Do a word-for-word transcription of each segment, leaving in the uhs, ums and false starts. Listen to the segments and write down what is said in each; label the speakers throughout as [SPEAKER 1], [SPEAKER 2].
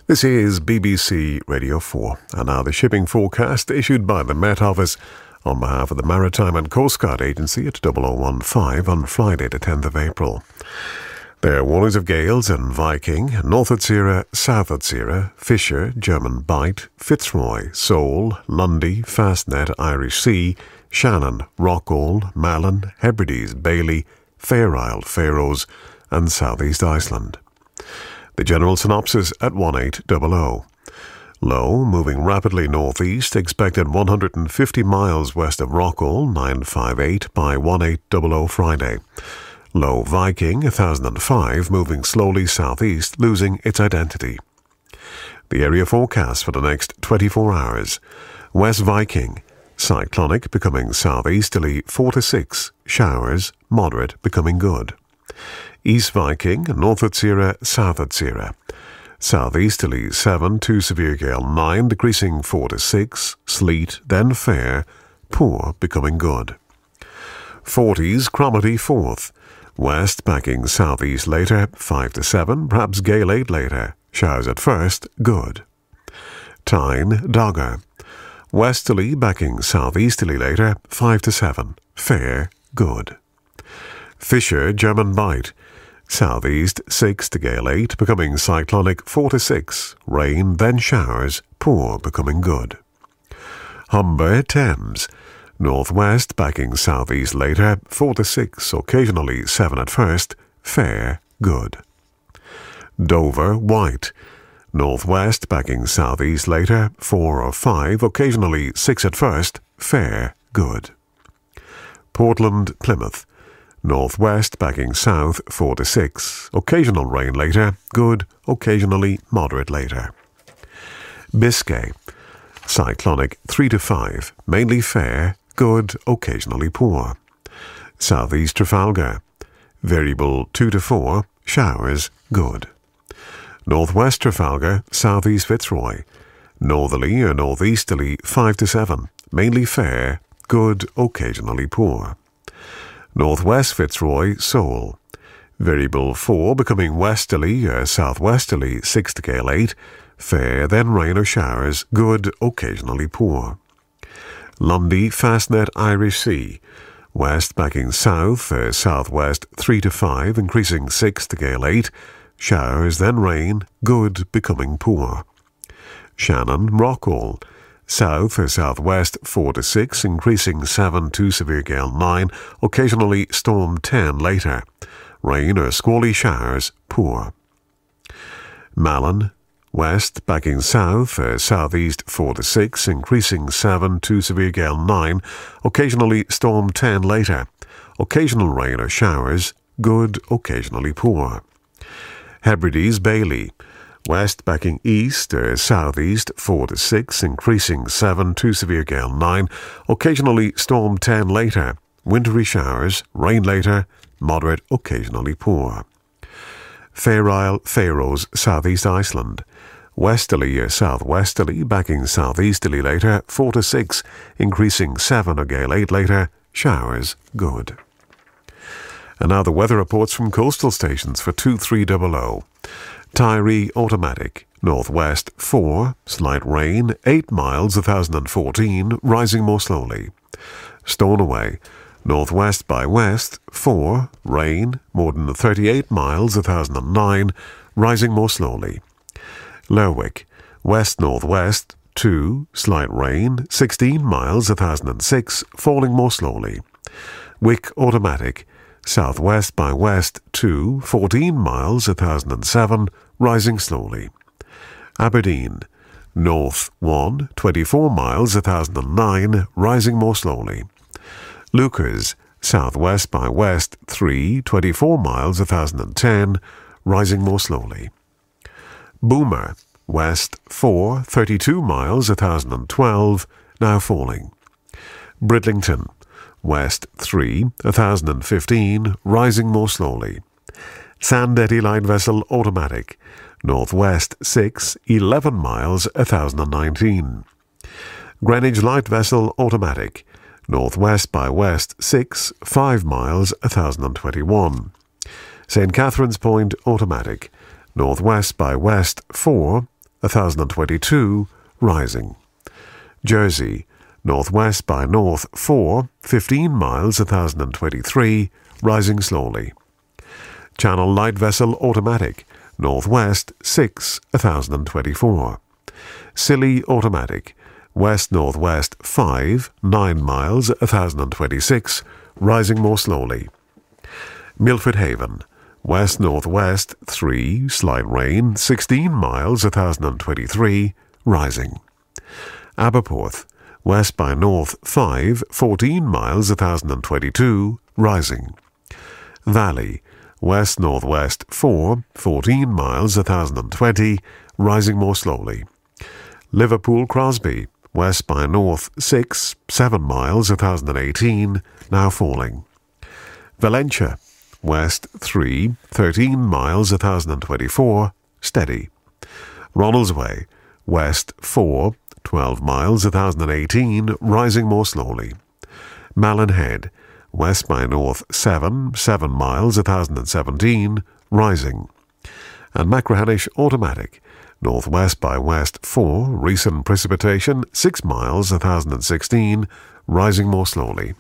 [SPEAKER 1] This is B B C Radio four, and now the shipping forecast issued by the Met Office on behalf of the Maritime and Coast Guard Agency at double oh one five on Friday the tenth of April. There are warnings of gales in Viking, North Otsira, South Otsira, Fisher, German Bight, Fitzroy, Sole, Lundy, Fastnet, Irish Sea, Shannon, Rockall, Malin, Hebrides, Bailey, Fair Isle, Faroes and South East Iceland. The general synopsis at one eight hundred. Low, moving rapidly northeast, expected one hundred fifty miles west of Rockall, nine five eight by one eight hundred Friday. Low Viking, one thousand five, moving slowly southeast, losing its identity. The area forecast for the next twenty-four hours. West Viking, cyclonic, becoming southeasterly four to six, showers, moderate, becoming good. East Viking, North Otsira, South Otsira. Southeasterly seven to severe gale nine, decreasing four to six, sleet, then fair, poor, becoming good. forties, Cromarty fourth. West backing southeast later, five to seven, perhaps gale eight later, showers at first, good. Tyne, Dogger. Westerly backing southeasterly later, five to seven, fair, good. Fisher, German Bight. Southeast six to gale eight, becoming cyclonic four to six, rain, then showers, poor, becoming good. Humber, Thames. Northwest backing southeast later, four to six, occasionally seven at first, fair, good. Dover, White. Northwest backing southeast later, four or five, occasionally six at first, fair, good. Portland, Plymouth. Northwest backing south, four to six, occasional rain later, good, occasionally moderate later. Biscay. Cyclonic three to five, mainly fair, good, occasionally poor. Southeast Trafalgar. Variable two to four, showers, good. Northwest Trafalgar, southeast Fitzroy. Northerly or northeasterly five to seven, mainly fair, good, occasionally poor. Northwest Fitzroy, Sole. Variable four, becoming westerly or southwesterly six to gale eight, fair, then rain or showers, good, occasionally poor. Lundy, Fastnet, Irish Sea. West backing south or southwest three to five, increasing six to gale eight, showers, then rain, good, becoming poor. Shannon, Rockall. South or southwest four to six, increasing seven to severe gale nine, occasionally storm ten later. Rain or squally showers, poor. Malin. West backing south or southeast four to six, increasing seven to severe gale nine, occasionally storm ten later. Occasional rain or showers, good, occasionally poor. Hebrides, Bailey. West backing east or southeast four to six, increasing seven to severe gale nine, occasionally storm ten later, wintry showers, rain later, moderate, occasionally poor. Fair Isle, Faroes, Southeast Iceland. Westerly or southwesterly, backing southeasterly later, four to six, increasing seven or gale eight later, showers, good. And now the weather reports from coastal stations for two three hundred. Tiree automatic, northwest four, slight rain, eight miles one thousand fourteen, rising more slowly. Stornoway, northwest by west four, rain, more than thirty-eight miles one thousand nine, rising more slowly. Lerwick, west-northwest two, slight rain, sixteen miles one thousand six, falling more slowly. Wick automatic, southwest by west two, fourteen miles one thousand seven, rising slowly. Aberdeen, north one, twenty-four miles one thousand nine, rising more slowly. Leuchars, southwest by west three, twenty-four miles one thousand ten, rising more slowly. Boomer, west four, thirty-two miles one thousand twelve, now falling. Bridlington, west three, one thousand fifteen, rising more slowly. Sandetti light vessel automatic, northwest six, eleven miles one thousand nineteen. Greenwich light vessel automatic, northwest by west six, five miles one thousand twenty-one. Saint Catherine's Point automatic, northwest by west four, one thousand twenty-two, rising. Jersey, northwest by north four, fifteen miles, one thousand twenty-three, rising slowly. Channel light vessel automatic, northwest six, one thousand twenty-four. Scilly automatic, west-northwest five, nine miles, one thousand twenty-six, rising more slowly. Milford Haven, west-northwest three, slight rain, sixteen miles, one thousand twenty-three, rising. Aberporth, west by north five, fourteen miles, one thousand twenty-two, rising. Valley, west-northwest four, fourteen miles, one thousand twenty, rising more slowly. Liverpool Crosby, west by north six, seven miles, one thousand eighteen, now falling. Valentia, west three, thirteen miles, one thousand twenty-four, steady. Ronaldsway, west four, twelve miles, one thousand eighteen, rising more slowly. Malin Head, west by north seven, seven miles, one thousand seventeen, rising. And Machrihanish automatic, northwest by west four, recent precipitation six miles, one thousand sixteen, rising more slowly.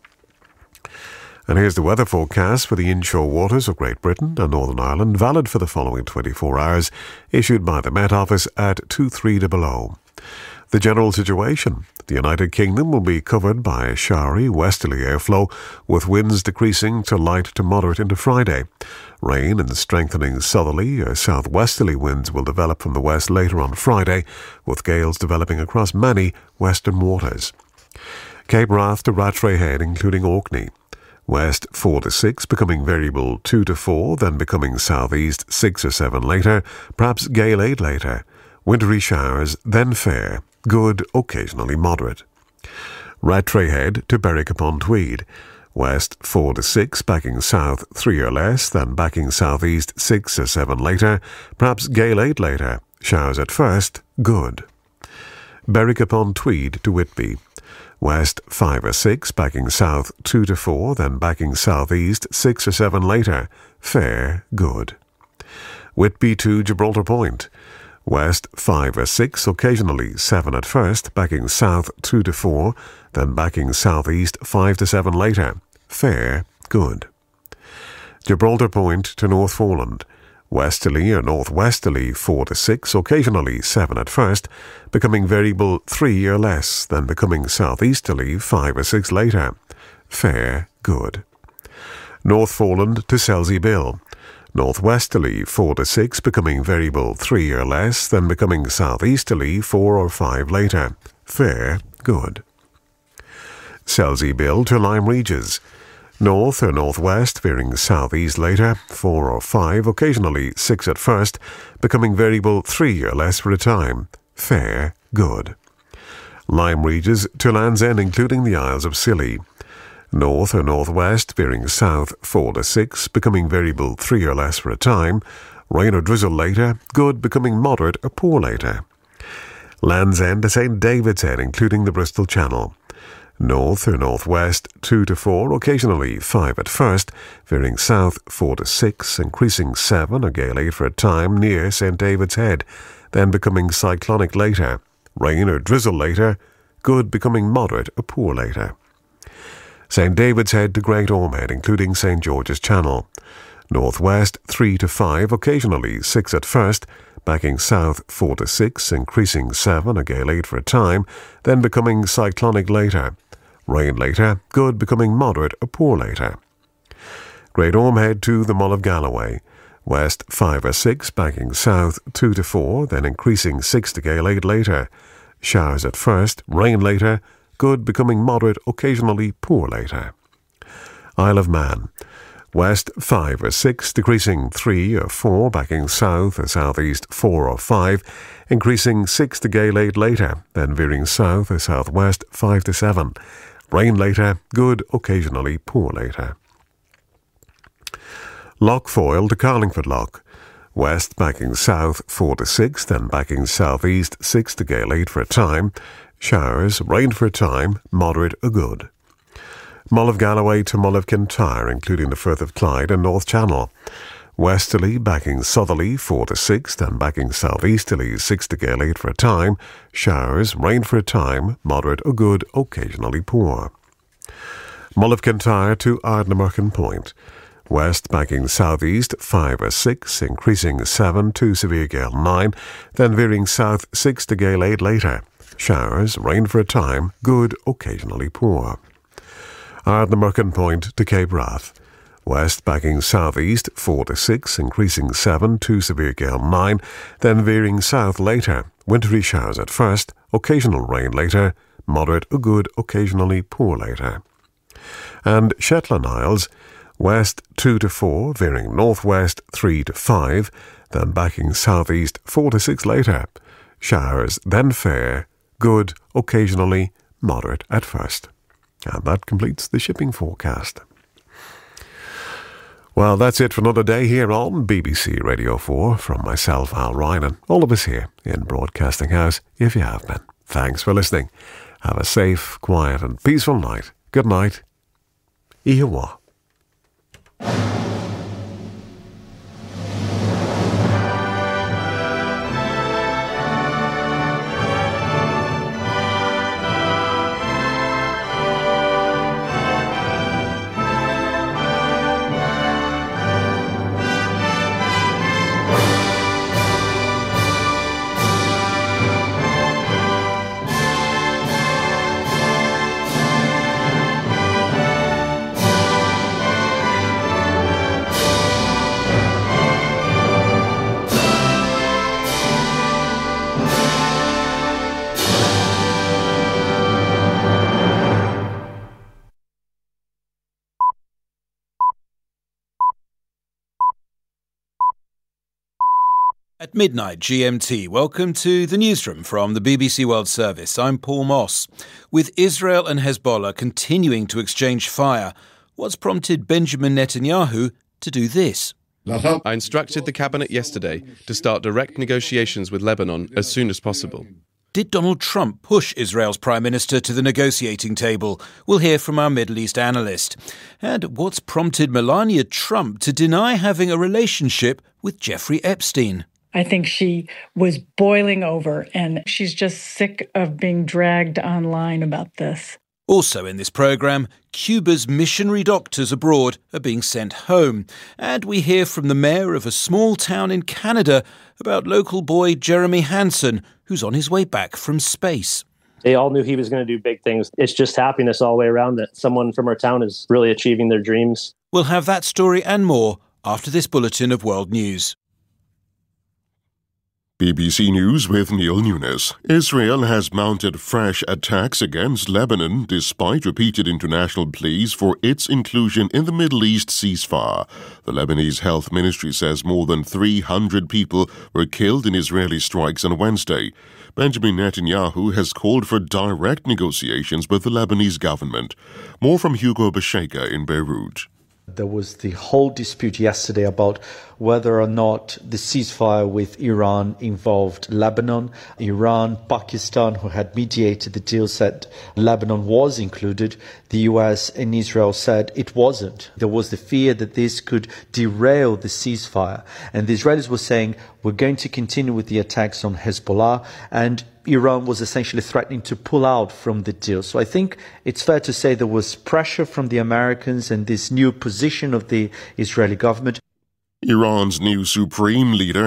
[SPEAKER 1] And here's the weather forecast for the inshore waters of Great Britain and Northern Ireland, valid for the following twenty-four hours, issued by the Met Office at two three double oh. The general situation: the United Kingdom will be covered by a showery westerly airflow, with winds decreasing to light to moderate into Friday. Rain and strengthening southerly or southwesterly winds will develop from the west later on Friday, with gales developing across many western waters. Cape Wrath to Rattray Head, including Orkney. West four to six, becoming variable two to four, then becoming southeast six or seven later, perhaps gale eight later. Wintry showers, then fair, good, occasionally moderate. Rattray Head to Berwick upon Tweed. West four to six, backing south three or less, then backing southeast six or seven later, perhaps gale eight later. Showers at first, good. Berwick upon Tweed to Whitby. West five or six, backing south two to four, then backing southeast six or seven later. Fair, good. Whitby to Gibraltar Point. West five or six, occasionally seven at first, backing south two to four, then backing southeast five to seven later. Fair, good. Gibraltar Point to North Foreland. Westerly or northwesterly four to six, occasionally seven at first, becoming variable three or less, then becoming southeasterly five or six later. Fair, good. North Foreland to Selsey Bill. Northwesterly four to six, becoming variable three or less, then becoming southeasterly four or five later. Fair, good. Selsey Bill to Lyme Regis. North or northwest, veering southeast later, four or five, occasionally six at first, becoming variable three or less for a time. Fair, good. Lyme Regis to Land's End, including the Isles of Scilly. North or northwest, veering south four to six, becoming variable three or less for a time. Rain or drizzle later, good, becoming moderate or poor later. Land's End to Saint David's Head, including the Bristol Channel. North or northwest two to four, occasionally five at first, veering south four to six, increasing seven or gale eight for a time near Saint David's Head, then becoming cyclonic later. Rain or drizzle later, good, becoming moderate or poor later. Saint David's Head to Great Ormond, including Saint George's Channel. Northwest three to five, occasionally six at first, backing south four to six, increasing seven or gale eight for a time, then becoming cyclonic later. Rain later, good, becoming moderate or poor later. Great Ormond to the Mull of Galloway. West five or six, backing south two to four, then increasing six to gale eight later. Showers at first, rain later, good, becoming moderate, occasionally poor later. Isle of Man. West five or six, decreasing three or four, backing south or southeast four or five, increasing six to gale eight later, then veering south or southwest five to seven. Rain later, good, occasionally poor later. Loch Foyle to Carlingford Loch. West backing south four to six, then backing southeast six to gale eight for a time. Showers, rain for a time, moderate or good. Mull of Galloway to Mull of Kintyre, including the Firth of Clyde and North Channel. Westerly backing southerly four to six, then backing southeasterly six to gale eight for a time. Showers, rain for a time, moderate or good, occasionally poor. Mull of Kintyre to Ardnamurchan Point. West backing southeast five or six, increasing seven to severe gale nine, then veering south six to gale eight later. Showers, rain for a time, good, occasionally poor. Ardnamurchan Point to Cape Wrath. West backing southeast four to six, increasing seven to severe gale nine, then veering south later. Wintry showers at first, occasional rain later, moderate or good, occasionally poor later. And Shetland Isles, west two to four, veering northwest three to five, then backing southeast four to six later. Showers, then fair, good, occasionally, moderate at first. And that completes the shipping forecast. Well, that's it for another day here on B B C Radio four. From myself, Al Ryan, and all of us here in Broadcasting House, if you have been. Thanks for listening. Have a safe, quiet and peaceful night. Good night. Ihawa.
[SPEAKER 2] At midnight G M T, welcome to the newsroom from the B B C World Service. I'm Paul Moss. With Israel and Hezbollah continuing to exchange fire, what's prompted Benjamin Netanyahu to do this?
[SPEAKER 3] I instructed the cabinet yesterday to start direct negotiations with Lebanon as soon as possible.
[SPEAKER 2] Did Donald Trump push Israel's Prime Minister to the negotiating table? We'll hear from our Middle East analyst. And what's prompted Melania Trump to deny having a relationship with Jeffrey Epstein?
[SPEAKER 4] I think she was boiling over, and she's just sick of being dragged online about this.
[SPEAKER 2] Also in this programme, Cuba's missionary doctors abroad are being sent home. And we hear from the mayor of a small town in Canada about local boy Jeremy Hansen, who's on his way back from space.
[SPEAKER 5] They all knew he was going to do big things. It's just happiness all the way around that someone from our town is really achieving their dreams.
[SPEAKER 2] We'll have that story and more after this bulletin of world news.
[SPEAKER 6] B B C News with Neil Nunes. Israel has mounted fresh attacks against Lebanon despite repeated international pleas for its inclusion in the Middle East ceasefire. The Lebanese Health Ministry says more than three hundred people were killed in Israeli strikes on Wednesday. Benjamin Netanyahu has called for direct negotiations with the Lebanese government. More from Hugo Bashega in Beirut.
[SPEAKER 7] There was the whole dispute yesterday about whether or not the ceasefire with Iran involved Lebanon. Iran, Pakistan, who had mediated the deal, said Lebanon was included. The U S and Israel said it wasn't. There was the fear that this could derail the ceasefire. And the Israelis were saying, we're going to continue with the attacks on Hezbollah, and Iran was essentially threatening to pull out from the deal. So I think it's fair to say there was pressure from the Americans and this new position of the Israeli government.
[SPEAKER 6] Iran's new supreme leader